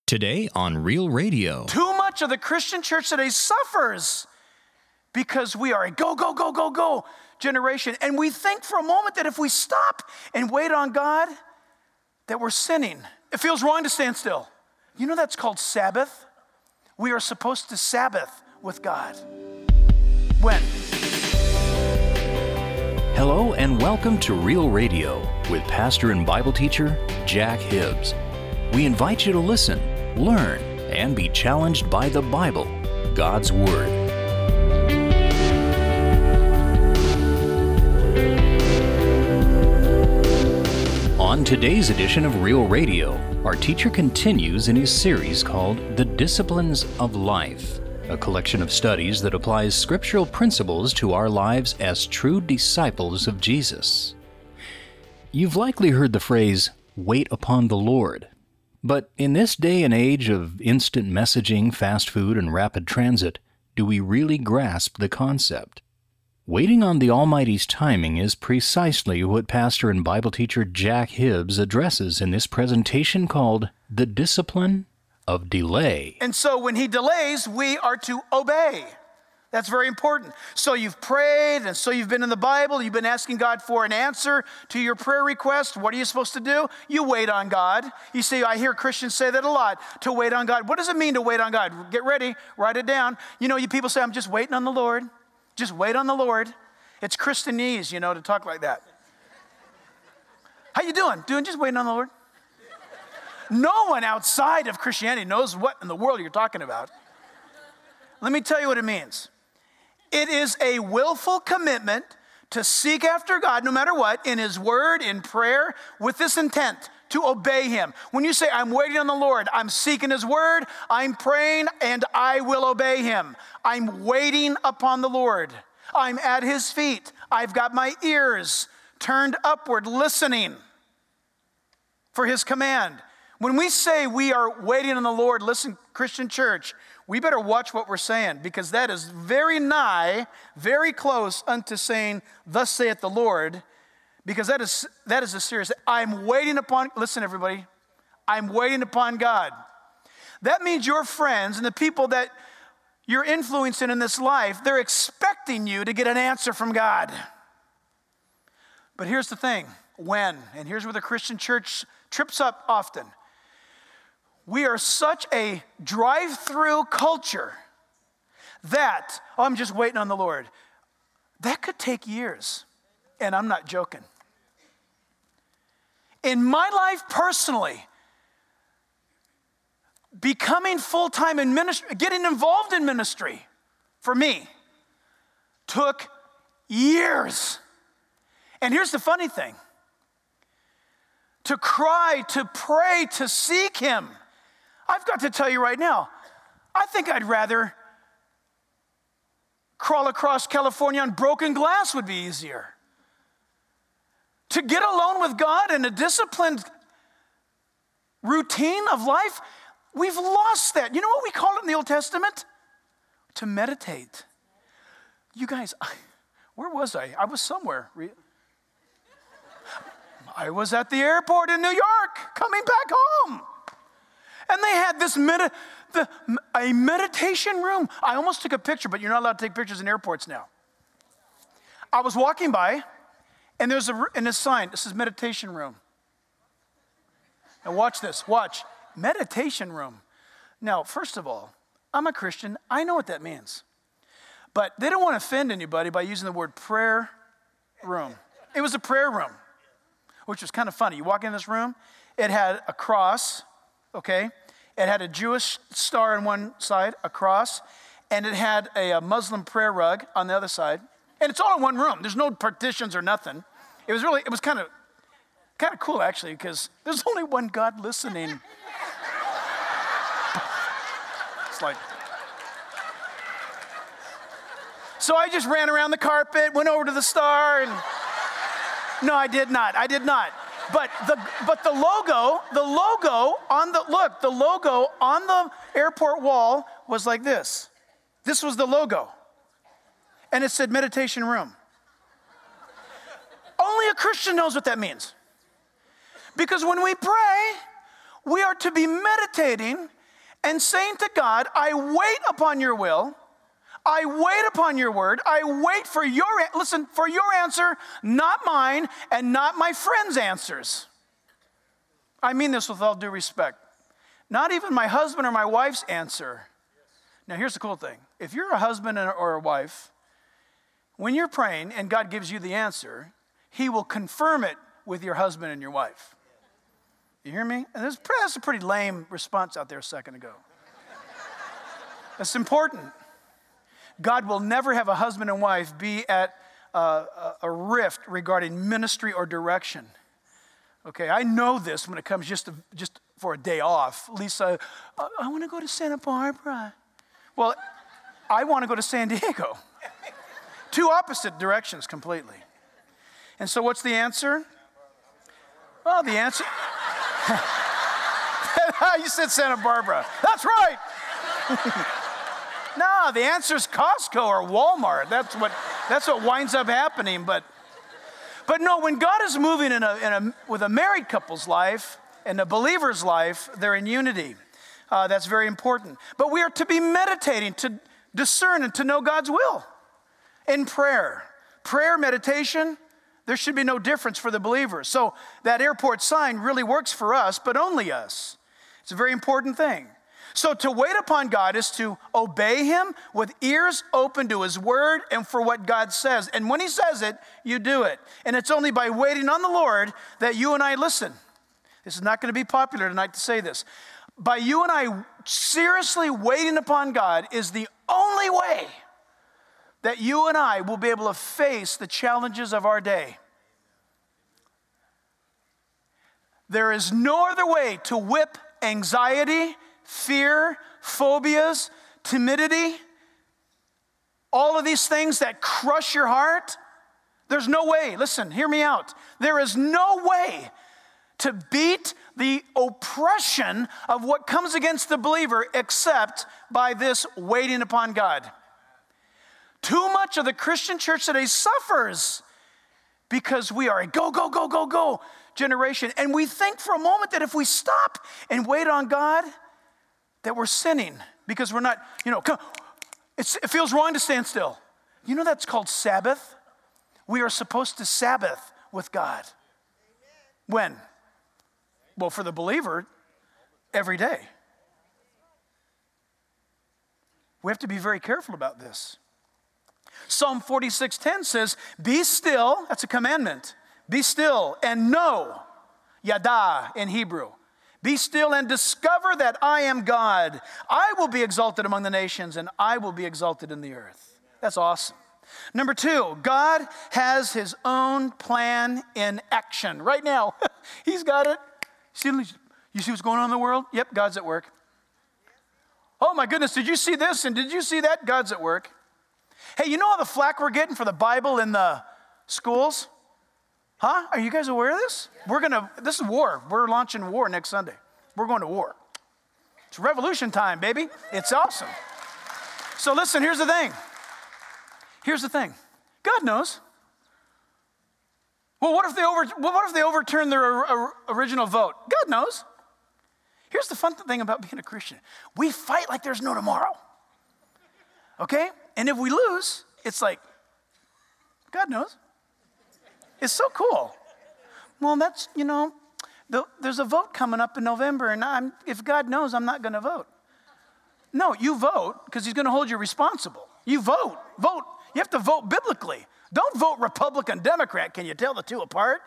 Today on Real Radio. Too much of the Christian church today suffers because we are a go, go, go, go, go generation. And we think for a moment that if we stop and wait on God, that we're sinning. It feels wrong to stand still. You know that's called Sabbath? We are supposed to Sabbath with God. When? Hello and welcome to Real Radio with pastor and Bible teacher Jack Hibbs. We invite you to listen, learn, and be challenged by the Bible, God's Word. On today's edition of Real Radio, our teacher continues in his series called The Disciplines of Life, a collection of studies that applies scriptural principles to our lives as true disciples of Jesus. You've likely heard the phrase, wait upon the Lord. But in this day and age of instant messaging, fast food, and rapid transit, do we really grasp the concept? Waiting on the Almighty's timing is precisely what pastor and Bible teacher Jack Hibbs addresses in this presentation called The Discipline of Delay. And so when he delays, we are to obey. That's very important. So you've prayed, and so you've been in the Bible, you've been asking God for an answer to your prayer request. What are you supposed to do? You wait on God. You see, I hear Christians say that a lot, to wait on God. What does it mean to wait on God? Get ready, write it down. You know, you people say, I'm just waiting on the Lord. Just wait on the Lord. It's Christianese, to talk like that. How you doing? Just waiting on the Lord. No one outside of Christianity knows what in the world you're talking about. Let me tell you what it means. It is a willful commitment to seek after God, no matter what, in His Word, in prayer, with this intent, to obey Him. When you say, I'm waiting on the Lord, I'm seeking His Word, I'm praying, and I will obey Him. I'm waiting upon the Lord. I'm at His feet. I've got my ears turned upward, listening for His command. When we say we are waiting on the Lord, listen, Christian church, we better watch what we're saying, because that is very nigh, very close unto saying, thus saith the Lord, because that is a serious, I'm waiting upon, listen everybody, I'm waiting upon God. That means your friends and the people that you're influencing in this life, they're expecting you to get an answer from God. But here's the thing, when, and here's where the Christian church trips up often. We are such a drive-through culture that, I'm just waiting on the Lord. That could take years, and I'm not joking. In my life personally, becoming full-time in ministry, getting involved in ministry, for me, took years. And here's the funny thing. To cry, to pray, to seek Him, I've got to tell you right now, I think I'd rather crawl across California on broken glass would be easier. To get alone with God in a disciplined routine of life, we've lost that. You know what we call it in the Old Testament? To meditate. You guys, where was I? I was somewhere. I was at the airport in New York, coming back home. And they had this a meditation room. I almost took a picture, but you're not allowed to take pictures in airports now. I was walking by, and there's a sign. This is meditation room. Now watch this. Watch. Meditation room. Now, first of all, I'm a Christian. I know what that means. But they don't want to offend anybody by using the word prayer room. It was a prayer room, which was kind of funny. You walk in this room, it had a cross, okay? It had a Jewish star on one side, a cross, and it had a Muslim prayer rug on the other side. And it's all in one room. There's no partitions or nothing. It was kind of cool, actually, because there's only one God listening. It's like... So I just ran around the carpet, went over to the star, and... No, I did not. But the logo on the airport wall was like this. This was the logo. And it said meditation room. Only a Christian knows what that means. Because when we pray, we are to be meditating and saying to God, I wait upon your will, I wait upon your word, I wait for for your answer, not mine, and not my friends' answers. I mean this with all due respect. Not even my husband or my wife's answer. Now here's the cool thing. If you're a husband or a wife, when you're praying and God gives you the answer, he will confirm it with your husband and your wife. You hear me? And that's a pretty lame response out there a second ago. That's important. God will never have a husband and wife be at a rift regarding ministry or direction. Okay, I know this when it comes just for a day off. Lisa, I want to go to Santa Barbara. Well, I want to go to San Diego. Two opposite directions completely. And so what's the answer? Well, the answer... You said Santa Barbara. That's right. No, the answer is Costco or Walmart. That's what winds up happening. But no, when God is moving with a married couple's life and a believer's life, they're in unity. That's very important. But we are to be meditating, to discern and to know God's will in prayer. Prayer, meditation, there should be no difference for the believers. So that airport sign really works for us, but only us. It's a very important thing. So to wait upon God is to obey him with ears open to his word and for what God says. And when he says it, you do it. And it's only by waiting on the Lord that you and I listen. This is not going to be popular tonight to say this. By you and I seriously waiting upon God is the only way that you and I will be able to face the challenges of our day. There is no other way to whip anxiety, fear, phobias, timidity, all of these things that crush your heart. There's no way, listen, hear me out. There is no way to beat the oppression of what comes against the believer except by this waiting upon God. Too much of the Christian church today suffers because we are a go, go, go, go, go generation. And we think for a moment that if we stop and wait on God, that we're sinning because we're not, it feels wrong to stand still. You know that's called Sabbath? We are supposed to Sabbath with God. When? Well, for the believer, every day. We have to be very careful about this. Psalm 46:10 says, be still, that's a commandment. Be still and know, yada in Hebrew. Be still and discover that I am God. I will be exalted among the nations and I will be exalted in the earth. That's awesome. Number 2, God has his own plan in action. Right now, he's got it. You see what's going on in the world? Yep, God's at work. Oh my goodness, did you see this and did you see that? God's at work. Hey, you know all the flack we're getting for the Bible in the schools? Huh? Are you guys aware of this? This is war. We're launching war next Sunday. We're going to war. It's revolution time, baby. It's awesome. So listen, here's the thing. God knows. Well, what if they overturn their original vote? God knows. Here's the fun thing about being a Christian. We fight like there's no tomorrow. Okay? And if we lose, it's like, God knows. It's so cool. Well, that's, there's a vote coming up in November, and if God knows, I'm not going to vote. No, you vote because he's going to hold you responsible. You vote. You have to vote biblically. Don't vote Republican, Democrat. Can you tell the two apart?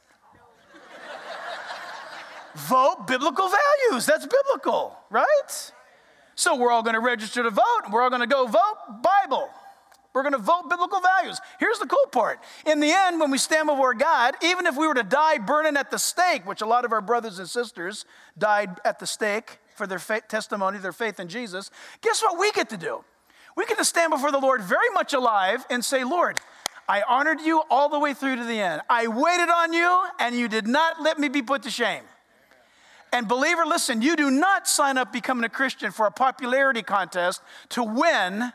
Vote biblical values. That's biblical, right? So we're all going to register to vote. We're all going to go vote Bible. We're going to vote biblical values. Here's the cool part. In the end, when we stand before God, even if we were to die burning at the stake, which a lot of our brothers and sisters died at the stake for their testimony, their faith in Jesus, guess what we get to do? We get to stand before the Lord very much alive and say, Lord, I honored you all the way through to the end. I waited on you, and you did not let me be put to shame. And believer, listen, you do not sign up becoming a Christian for a popularity contest to win,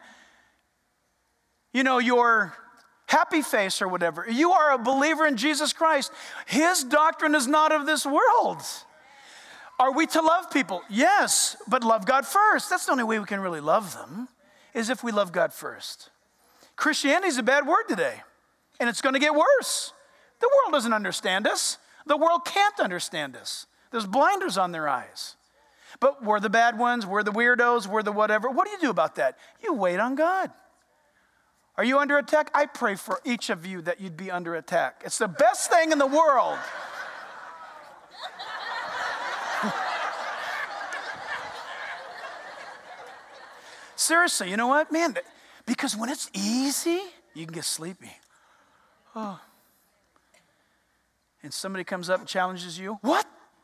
your happy face or whatever. You are a believer in Jesus Christ. His doctrine is not of this world. Are we to love people? Yes, but love God first. That's the only way we can really love them, is if we love God first. Christianity is a bad word today, and it's going to get worse. The world doesn't understand us. The world can't understand us. There's blinders on their eyes. But we're the bad ones, we're the weirdos, we're the whatever. What do you do about that? You wait on God. Are you under attack? I pray for each of you that you'd be under attack. It's the best thing in the world. Seriously, you know what? Man, because when it's easy, you can get sleepy. Oh. And somebody comes up and challenges you. What?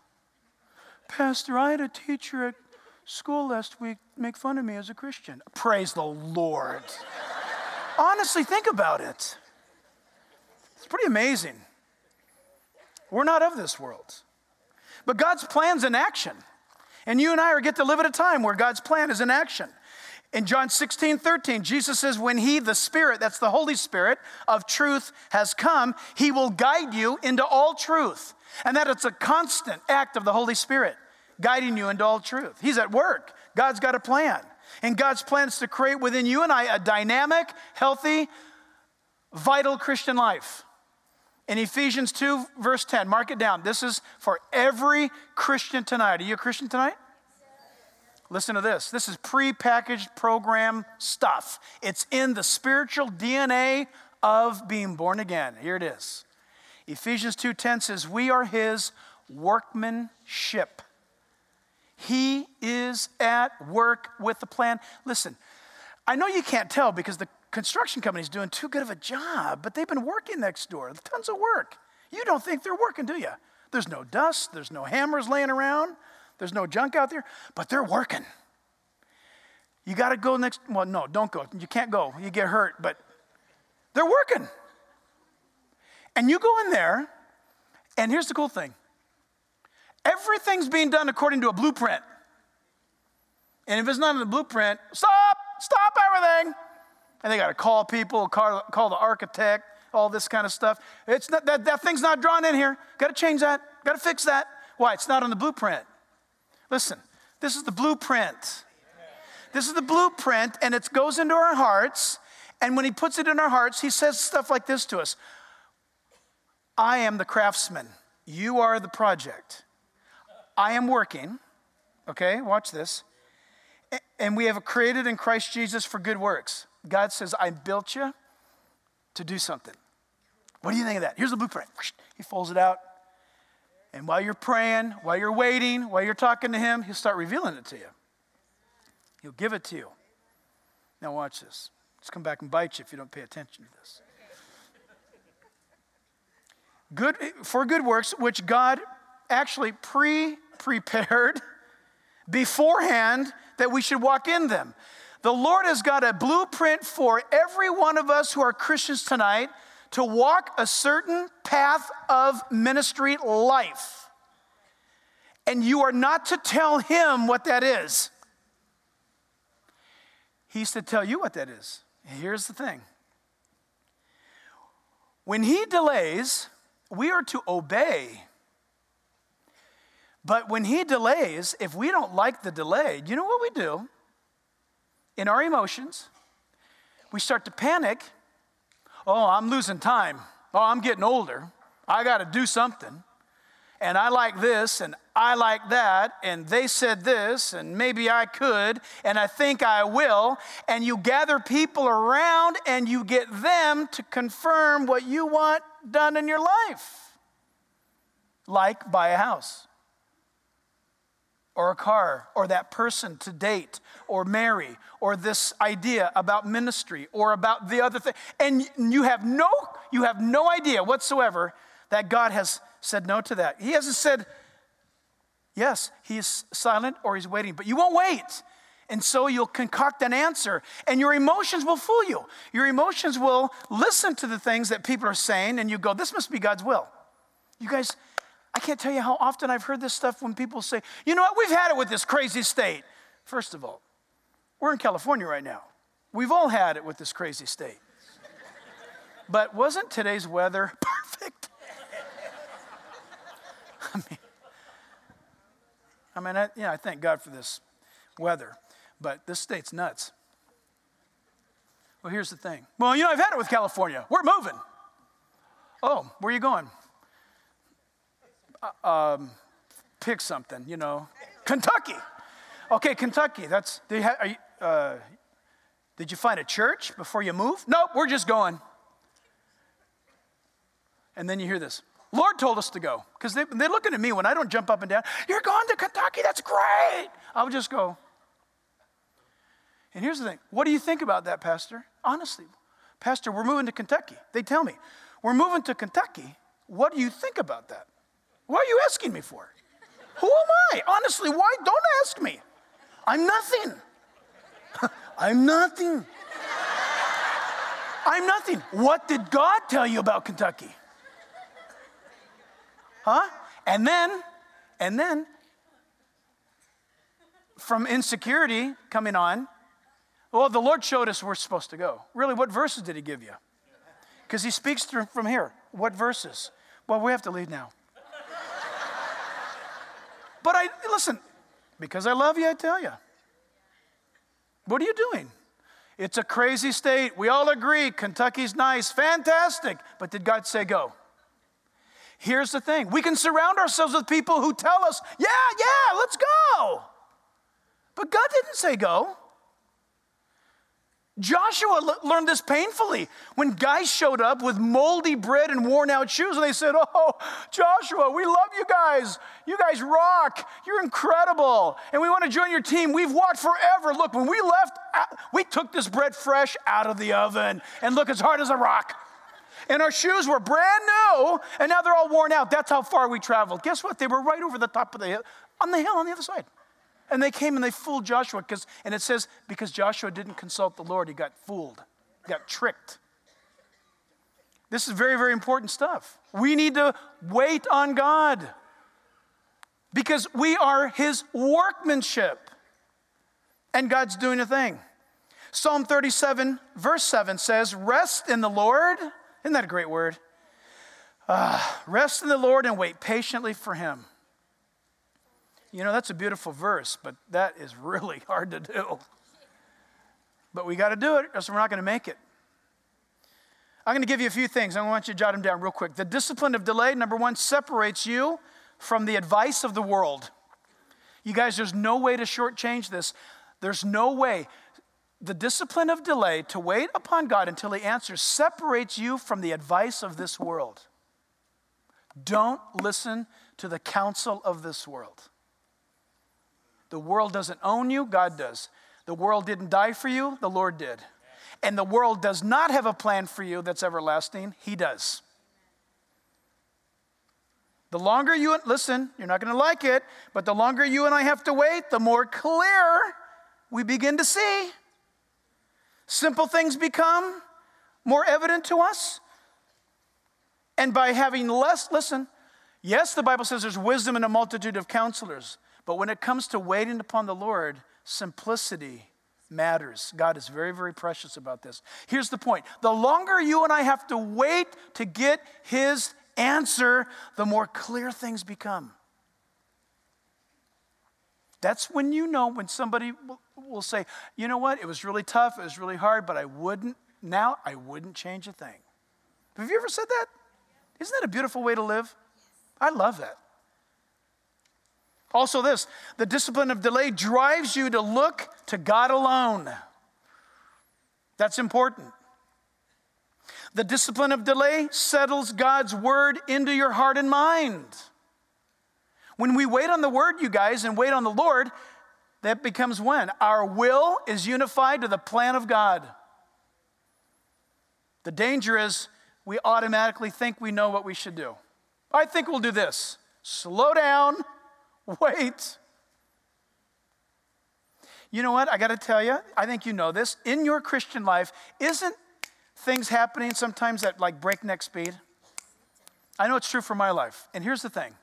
Pastor, I had a teacher at school last week make fun of me as a Christian. Praise the Lord. Honestly, think about it. It's pretty amazing. We're not of this world. But God's plan's in action. And you and I get to live at a time where God's plan is in action. In John 16:13, Jesus says, when he, the Spirit, that's the Holy Spirit of truth, has come, he will guide you into all truth. And that it's a constant act of the Holy Spirit guiding you into all truth. He's at work. God's got a plan. And God's plan is to create within you and I a dynamic, healthy, vital Christian life. In Ephesians 2, verse 10, mark it down. This is for every Christian tonight. Are you a Christian tonight? Listen to this. This is pre-packaged program stuff. It's in the spiritual DNA of being born again. Here it is. Ephesians 2:10 says, we are his workmanship. He is at work with the plan. Listen, I know you can't tell because the construction company's doing too good of a job, but they've been working next door. Tons of work. You don't think they're working, do you? There's no dust. There's no hammers laying around. There's no junk out there, but they're working. You got to go next. Well, no, don't go. You can't go. You get hurt, but they're working. And you go in there, and here's the cool thing. Everything's being done according to a blueprint. And if it's not in the blueprint, stop everything. And they got to call people, call the architect, all this kind of stuff. It's not, that thing's not drawn in here. Got to change that. Got to fix that. Why? It's not on the blueprint. Listen, this is the blueprint. This is the blueprint, and it goes into our hearts. And when he puts it in our hearts, he says stuff like this to us. I am the craftsman. You are the project. I am working. Okay, watch this. And we have created in Christ Jesus for good works. God says, I built you to do something. What do you think of that? Here's the blueprint. He folds it out. And while you're praying, while you're waiting, while you're talking to him, he'll start revealing it to you. He'll give it to you. Now watch this. Let's come back and bite you if you don't pay attention to this. For good works, which God actually prepared beforehand that we should walk in them. The Lord has got a blueprint for every one of us who are Christians tonight to walk a certain path of ministry life. And you are not to tell him what that is. He's to tell you what that is. Here's the thing. When he delays, we are to obey. But when he delays, if we don't like the delay, you know what we do? In our emotions, we start to panic. Oh, I'm losing time. Oh, I'm getting older. I got to do something. And I like this, and I like that, and they said this, and maybe I could, and I think I will. And you gather people around, and you get them to confirm what you want done in your life. Like buy a house, or a car, or that person to date, or marry, or this idea about ministry, or about the other thing. And you have no idea whatsoever that God has said no to that. He hasn't said yes. He's silent or he's waiting, but you won't wait. And so you'll concoct an answer, and your emotions will fool you. Your emotions will listen to the things that people are saying, and you go, this must be God's will. You guys, I can't tell you how often I've heard this stuff when people say, you know what, we've had it with this crazy state. First of all, we're in California right now. We've all had it with this crazy state. But wasn't today's weather perfect? I mean, I mean, I thank God for this weather, but this state's nuts. Well, here's the thing. Well, I've had it with California. We're moving. Oh, where are you going? Pick something, Kentucky. Okay, Kentucky. Did you find a church before you moved? Nope, we're just going. And then you hear this. Lord told us to go. Because they're looking at me when I don't jump up and down. You're going to Kentucky. That's great. I'll just go. And here's the thing. What do you think about that, Pastor? Honestly, Pastor, we're moving to Kentucky. They tell me, we're moving to Kentucky. What do you think about that? What are you asking me for? Who am I? Honestly, why? Don't ask me. I'm nothing. I'm nothing. I'm nothing. What did God tell you about Kentucky? Huh? And then, from insecurity coming on, well, the Lord showed us we're supposed to go. Really, what verses did he give you? Because he speaks from here. What verses? Well, we have to leave now. But listen, because I love you, I tell you. What are you doing? It's a crazy state. We all agree Kentucky's nice, fantastic. But did God say go? Here's the thing. We can surround ourselves with people who tell us, yeah, let's go. But God didn't say go. Joshua learned this painfully when guys showed up with moldy bread and worn out shoes, and they said, oh, Joshua, we love you guys. You guys rock. You're incredible. And we want to join your team. We've walked forever. Look, when we left, we took this bread fresh out of the oven, and look, it's hard as a rock. And our shoes were brand new, and now they're all worn out. That's how far we traveled. Guess what? They were right over the top of the hill on the other side. And they came and they fooled Joshua, and it says, because Joshua didn't consult the Lord, he got fooled, got tricked. This is very, very important stuff. We need to wait on God because we are his workmanship, and God's doing a thing. Psalm 37, verse 7 says, rest in the Lord. Isn't that a great word? Rest in the Lord and wait patiently for him. That's a beautiful verse, but that is really hard to do. But we got to do it, or else we're not going to make it. I'm going to give you a few things. I want you to jot them down real quick. The discipline of delay, number one, separates you from the advice of the world. You guys, there's no way to shortchange this. There's no way. The discipline of delay, to wait upon God until he answers, separates you from the advice of this world. Don't listen to the counsel of this world. The world doesn't own you, God does. The world didn't die for you, the Lord did. And the world does not have a plan for you that's everlasting, he does. The longer listen, you're not going to like it, but the longer you and I have to wait, the more clear we begin to see. Simple things become more evident to us. And by having less, listen, yes, the Bible says there's wisdom in a multitude of counselors. But when it comes to waiting upon the Lord, simplicity matters. God is very, very precious about this. Here's the point. The longer you and I have to wait to get his answer, the more clear things become. That's when when somebody will say, you know what, it was really tough, it was really hard, but I wouldn't change a thing. Have you ever said that? Isn't that a beautiful way to live? I love that. Also this, the discipline of delay drives you to look to God alone. That's important. The discipline of delay settles God's word into your heart and mind. When we wait on the word, you guys, and wait on the Lord, that becomes when? Our will is unified to the plan of God. The danger is we automatically think we know what we should do. I think we'll do this. Slow down. Wait. You know what? I got to tell you, I think you know this. In your Christian life, isn't things happening sometimes at like breakneck speed? I know it's true for my life. And here's the thing.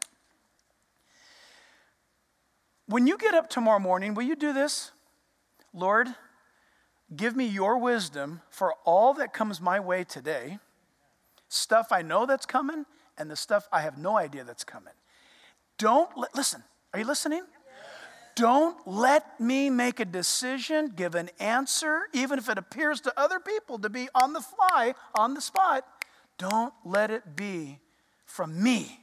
When you get up tomorrow morning, will you do this? Lord, give me your wisdom for all that comes my way today. Stuff I know that's coming and the stuff I have no idea that's coming. Listen. Are you listening? don't let me make a decision, give an answer, even if it appears to other people to be on the fly, on the spot. Don't let it be from me.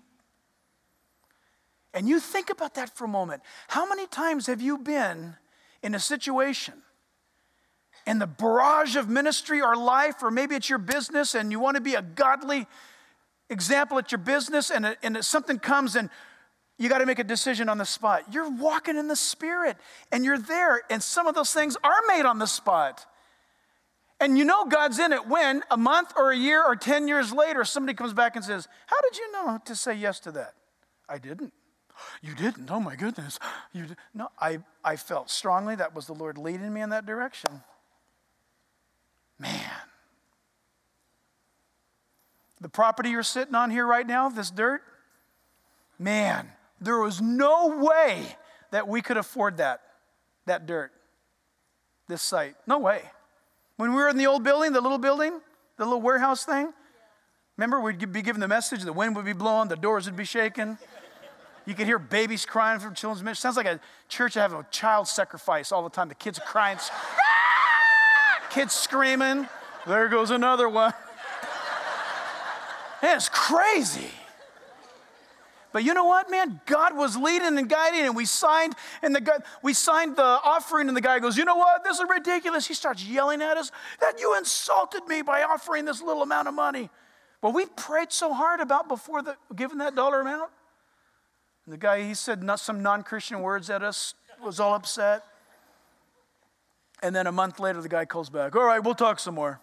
And you think about that for a moment. How many times have you been in a situation in the barrage of ministry or life, or maybe it's your business and you want to be a godly example at your business, and something comes and you got to make a decision on the spot. You're walking in the Spirit and you're there, and some of those things are made on the spot. And you know God's in it when a month or a year or 10 years later somebody comes back and says, how did you know to say yes to that? I didn't. You didn't? Oh my goodness. No, I felt strongly that was the Lord leading me in that direction. Man. The property you're sitting on here right now, this dirt, man, there was no way that we could afford that dirt, this site. No way. When we were in the old building, the little warehouse thing, remember we'd be given the message, the wind would be blowing, the doors would be shaking. You could hear babies crying from children's ministry. Sounds like a church having a child sacrifice all the time. The kids are crying, kids screaming. There goes another one. Man, it's crazy. But you know what, man? God was leading and guiding, and we signed the offering, and the guy goes, you know what? This is ridiculous. He starts yelling at us that you insulted me by offering this little amount of money. Well, we prayed so hard about before giving that dollar amount. And the guy, he said some non-Christian words at us, was all upset. And then a month later, the guy calls back, all right, we'll talk some more.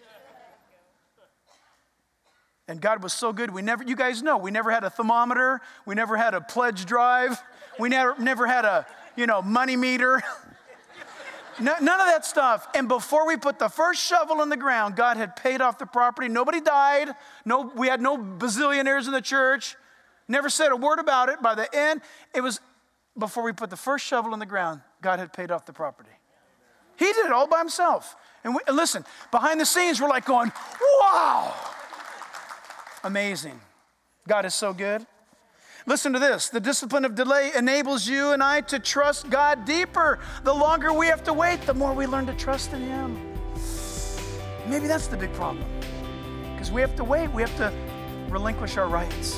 And God was so good. You guys know, we never had a thermometer. We never had a pledge drive. We never had a, money meter. None of that stuff. And before we put the first shovel in the ground, God had paid off the property. Nobody died. We had no bazillionaires in the church. Never said a word about it. By the end, it was before we put the first shovel in the ground, God had paid off the property. He did it all by himself. And listen, behind the scenes, we're like going, wow. Amazing. God is so good. Listen to this. The discipline of delay enables you and I to trust God deeper. The longer we have to wait, the more we learn to trust in Him. Maybe that's the big problem. Because we have to wait. We have to relinquish our rights.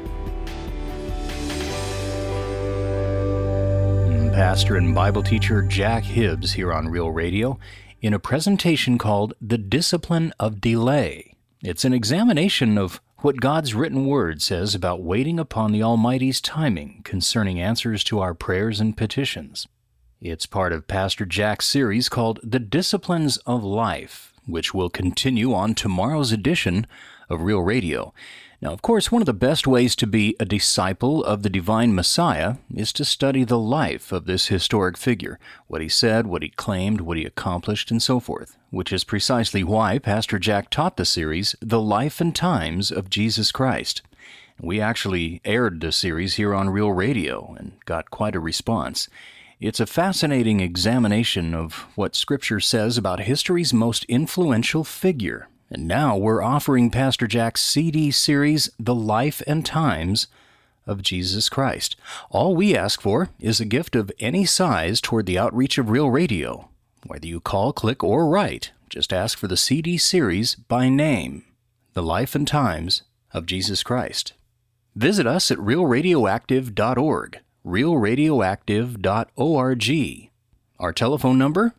Pastor and Bible teacher Jack Hibbs here on Real Radio in a presentation called The Discipline of Delay. It's an examination of what God's written word says about waiting upon the Almighty's timing concerning answers to our prayers and petitions. It's part of Pastor Jack's series called The Disciplines of Life, which will continue on tomorrow's edition of Real Radio. Now, of course, one of the best ways to be a disciple of the divine Messiah is to study the life of this historic figure, what he said, what he claimed, what he accomplished, and so forth, which is precisely why Pastor Jack taught the series, The Life and Times of Jesus Christ. We actually aired the series here on Real Radio and got quite a response. It's a fascinating examination of what Scripture says about history's most influential figure. And now we're offering Pastor Jack's CD series, The Life and Times of Jesus Christ. All we ask for is a gift of any size toward the outreach of Real Radio. Whether you call, click, or write, just ask for the CD series by name, The Life and Times of Jesus Christ. Visit us at realradioactive.org, realradioactive.org. Our telephone number,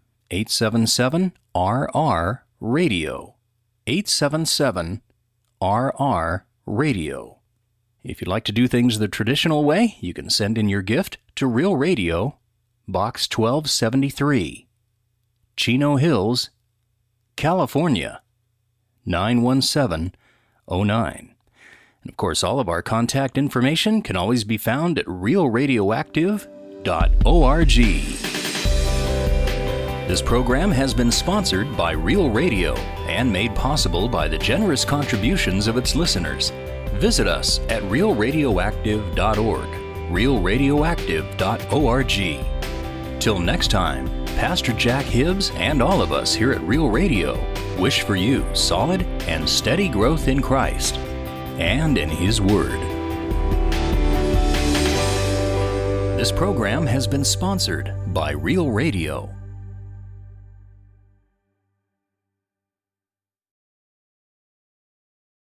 877-RR-RADIO. 877-RR-RADIO. If you'd like to do things the traditional way, you can send in your gift to Real Radio, Box 1273, Chino Hills, California, 91709. And of course, all of our contact information can always be found at realradioactive.org. This program has been sponsored by Real Radio and made possible by the generous contributions of its listeners. Visit us at realradioactive.org, realradioactive.org. Till next time, Pastor Jack Hibbs and all of us here at Real Radio wish for you solid and steady growth in Christ and in His Word. This program has been sponsored by Real Radio.